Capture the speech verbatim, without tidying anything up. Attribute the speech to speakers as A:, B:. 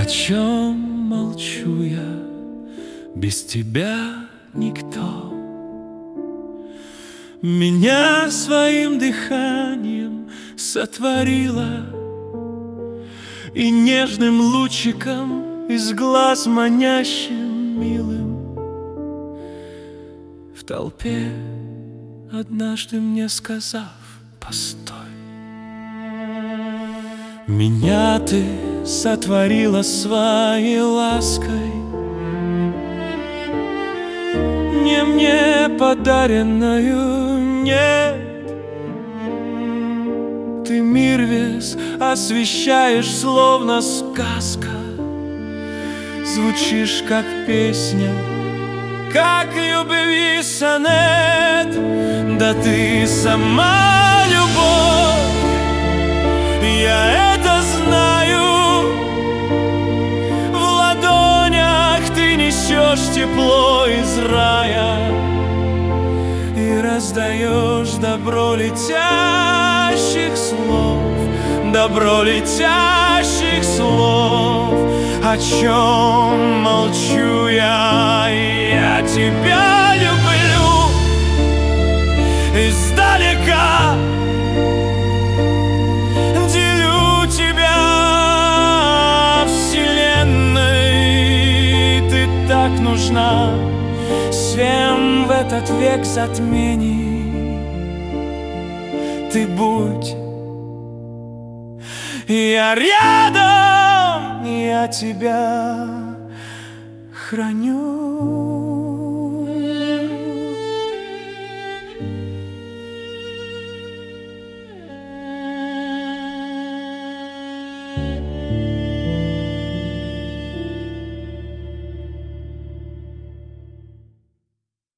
A: О чем молчу я, без тебя никто. Меня своим дыханием сотворила и нежным лучиком из глаз манящим милым в толпе однажды мне сказав: постой. Меня ты сотворила своей лаской, не мне подаренную, нет. Ты мир весь освещаешь, словно сказка. Звучишь, как песня, как любви сонет. Да ты сама любовь, я это знаю. В ладонях ты несешь тепло из рая и раздаешь добро летящих слов, добро летящих слов. О чем молчу я, я тебя люблю издалека. Делю тебя вселенной, ты так нужна всем в этот век затмений. Ты будь, я рядом, я тебя храню.